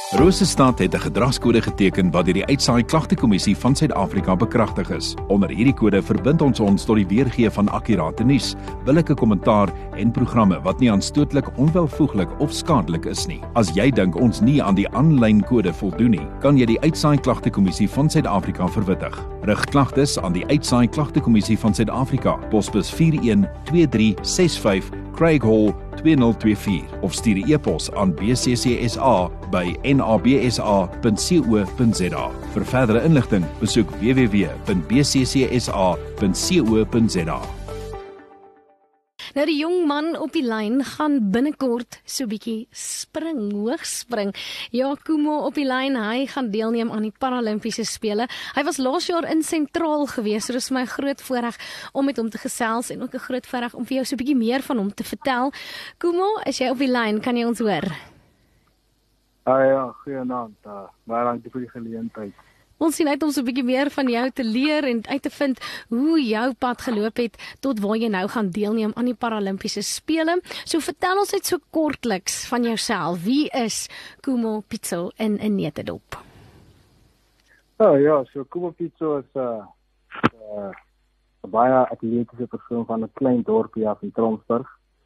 Rosestad het 'n gedragskode geteken wat deur die Uitsaai Klagtekommissie van Suid-Afrika bekragtig is. Onder hierdie kode verbind ons tot die weergee van akkurate nuus, billike kommentaar en programme wat nie aanstootlik, onwelvoeglik of skadelik is nie. As jy dink ons nie aan die aanlyn kode voldoen nie, kan jy die Uitsaai Klagtekommissie van Suid-Afrika verwittig. Rig klagtes aan die Uitsaai Klagtekommissie van Suid-Afrika, posbus 412365 Craig Hall 2024 of stuur 'n e-pos aan bccsa@nabsa.co.za. Vir verdere inligting, besoek www.bccsa.co.za. Nou die jong man op die lyn gaan binnekort so bietjie hoogspring. Ja, Kumo op die lyn, hy gaan deelneem aan die Paralimpiese spele. Hy was laas jaar in Sentraal gewees, so dis my groot voorreg om met hom te gesels en ook 'n groot voorreg om vir jou so bietjie meer van hom te vertel. Kumo, is jy op die lyn? Kan jy ons hoor? Ja, goeienaand. Baie dankie vir die geleentheid. Ons sien uit om so 'n bietjie meer van jou te leer en uit te vind hoe jou pad geloop het tot waar jy nou gaan deelneem aan die Paralimpiese spele. So vertel ons net so kortliks van jouself. Wie is Kumo Pitso in 'n netedop? Ja, so Kumo Pitso is 'n baie atletiese persoon van 'n klein dorpie af in Tromsburg.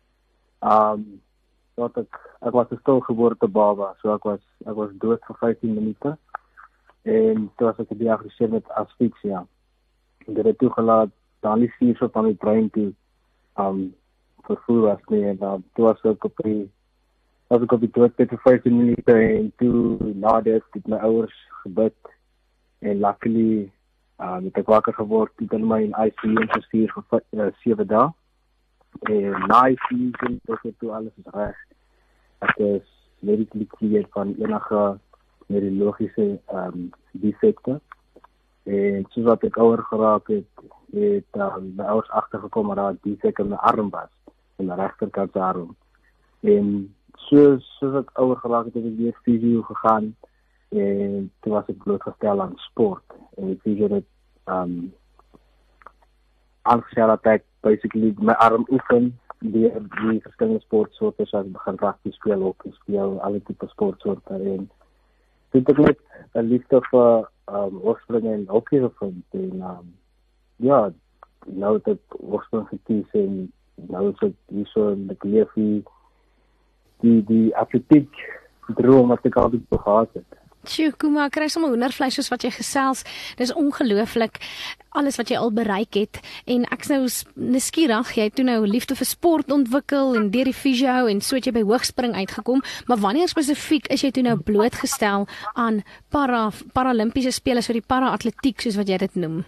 Ek was 'n stilgeboorte baba, so ek was dood vir 15 minute. En toe was ek gediagnoseer met asfiksia. Dit het toegelaat dat die suurstof van my brein toe vervoer was nie. En toe was ek op die dood vir 15 minute en toe na dit het my ouers gebid en luckily het ek wakker geword en my in ICU ingestuur vir 7 dae. En na ICU het toe alles is reg. Ek is medically cleared van enige neurologiese defekte. En soos wat ek ouer geraak het my ouers agtergekom dat daar 'n defek in my arm was, in my regterkant se arm. En soos ek ouer geraak het, het ek weer fisio gegaan en toe was ek blootgestel aan sport. En die fisio het aangestel dat ek basically my arm oefen die verskillende sportsoorte, soos begin rugby speel, hockey speel, alle tipe sportsoorte. En dit het net 'n liefde vir hoogspring en hockey gevind. En nou het ek hoogspring gekies en nou is ek hier so in die leef die atletiek droom wat ek altyd gehad het. Tjoe, Kuma, kry sommer hoendervleis soos wat jy gesels. Dis ongelooflik alles wat jy al bereik het. En ek is nou nuuskierig, jy het toe nou liefde vir sport ontwikkel en deur die fisio en so het jy by hoogspring uitgekom. Maar wanneer spesifiek is jy toe nou blootgestel aan Paralimpiese spele, so die para-atletiek soos wat jy dit noem?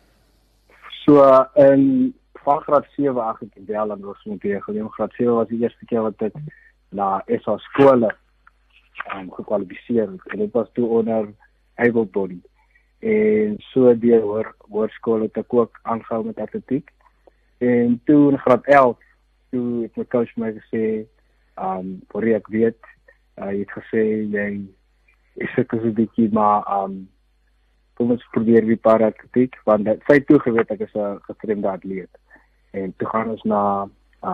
So in graad 7 ek het wel aan Roosfontein gegaan. Graad 7 was die eerste keer wat ek na SA skole gekwalifiseer en dit was toe onder able body. En so deur hoërskool het ek ook aangehou met atletiek. En toe in graad 11, toe het my coach my gesê, voor ek weet, hy het gesê, jy is ek so 'n bietjie, maar kom ons probeer die para-atletiek, want sy toe geweet ek is 'n gestremde atleet. En toe gaan ons na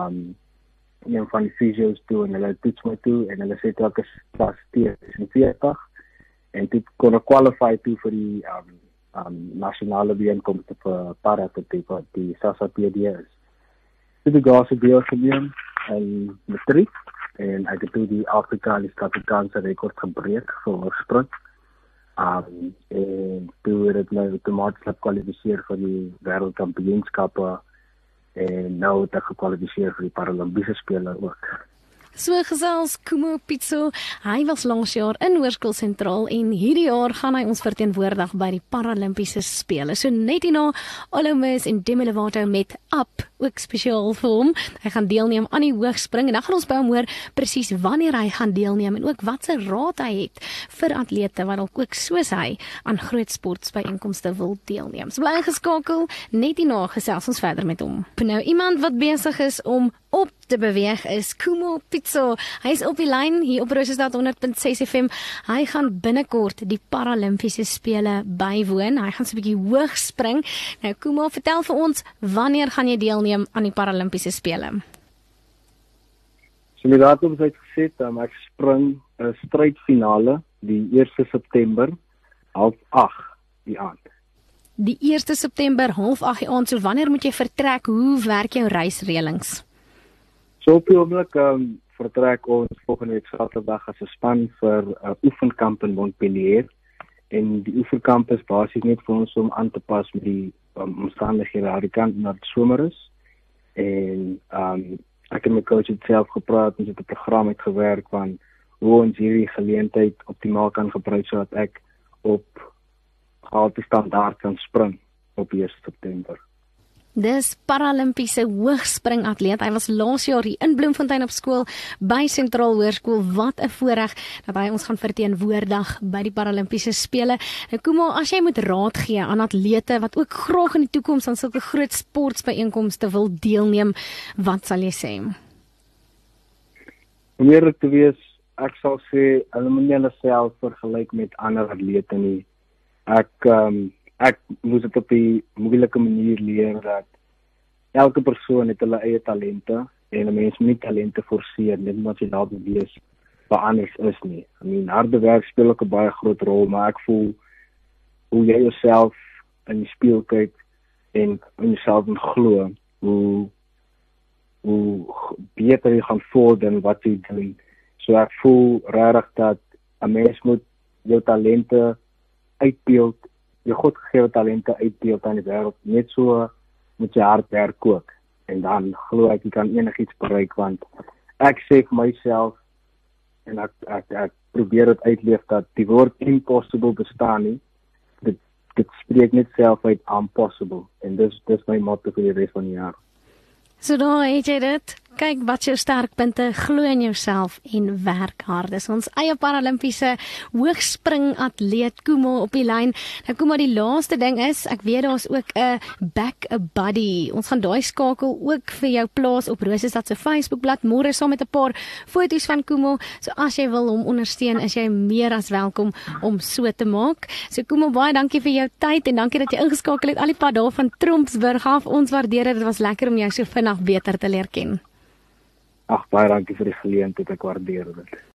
een van die fysio's toe en hulle toets my toe en hulle sê toe ek is klas 40 en toe kon ek qualify toe vir die nasionale bijeenkomste vir para-atletiek wat die SASA-PD is. Toe die gaas het deelgeneem in matriek en ek het toe die Afrika en die Suid-Afrikaanse rekord gebreek vir hoogspring. En toe het ek my outomaties gekwalifiseer vir die wêreldkampioenskappe en nou het ek gekwalifiseer vir die Paralimpiese spele ook. So gesels Kumo Pitso, hy was laas jaar in Hoërskool Sentraal en hierdie jaar gaan hy ons verteenwoordig by die Paralimpiese spele. So net hierna Olomis en Demi Lovato met Up, ook spesiaal vir hom. Hy gaan deelneem aan die hoogspring en dan gaan ons by hom hoor presies wanneer hy gaan deelneem en ook wat se raad hy het vir atlete wat dalk ook soos hy aan groot sportbyeenkomste wil deelneem. So bly ingeskakel, net hierna gesels ons verder met hom. Nou iemand wat besig is om op te beweeg is Kumo Pitso. Hy is op die lyn hier op Rosestad 100.6 FM. Hy gaan binnekort die Paralimpiese spele bywoon. Hy gaan so 'n bietjie hoog spring. Nou Kumo, vertel vir ons, wanneer gaan jy deelneem aan die Paralimpiese spele? So die datum is uitgeset, ek spring 'n strydfinale die 1 September 7:30 die aand. Die 1 September 7:30 die aand. So wanneer moet jy vertrek? Hoe werk jou reisreëlings? So op die oomblik vertrek ons volgende week Saterdag as 'n span vir 'n oefenkamp in Montpellier. En die oefenkamp is basies net vir ons om aan te pas met die omstandighede aan die kant na die somer is. En ek en my coach het self gepraat, ons het 'n program uitgewerk van hoe ons hierdie geleentheid optimaal kan gebruik sodat ek op gehalte standaard kan spring op 1 September. Dis Paralimpiese hoogspringatleet. Hy was laas jaar hier in Bloemfontein op skool by Sentraal Hoërskool. Wat 'n voorreg dat hy ons gaan verteenwoordig by die Paralimpiese spele. Nou Kumo, as jy moet raad gee aan atlete wat ook graag in die toekoms aan sulke groot sportbyeenkomste wil deelneem, wat sal jy sê? Om eerlik te wees, ek sal sê hulle moet nie hulle self vergelyk met ander atlete nie. Ek moes dit op 'n moeilike manier leer dat elke persoon het hulle eie talente en 'n mens moet nie talente forceer net omdat jy daar bewees wat anders is nie. Harde werk speel ook 'n baie groot rol, maar ek voel hoe jy jouself in die spieël kyk en in jouself glo, hoe beter jy gaan vorder in wat jy doen. So ek voel regtig dat 'n mens moet jou talente uitbeeld, jou godgegewe talente uitbeeld aan die wêreld, net so met jy hard werk ook. En dan glo ek jy kan enigiets bereik, want ek sê vir myself, en ek probeer dit uitleef, dat die woord impossible bestaan nie. Dit spreek net self uit impossible. En dis my motto vir die res van die jaar. So daar het jy dit. Kyk wat jou sterkpunte, glo in jouself en werk hard. Dis ons eie Paralimpiese hoogspringatleet Kumo op die lyn. Nou Kumo, die laaste ding is, ek weet daar's ook 'n back a buddy. Ons gaan daai skakel ook vir jou plaas op Rosestad se Facebookblad môre saam met 'n paar foto's van Kumo. So as jy wil hom ondersteun, is jy meer as welkom om so te maak. So Kumo, baie dankie vir jou tyd en dankie dat jy ingeskakel het al die pad daar van Trompsburg af. Ons waardeer dit. Dit was lekker om jou so vinnig beter te leer ken. Baie dankie vir die geleentheid, ek waardeer dit.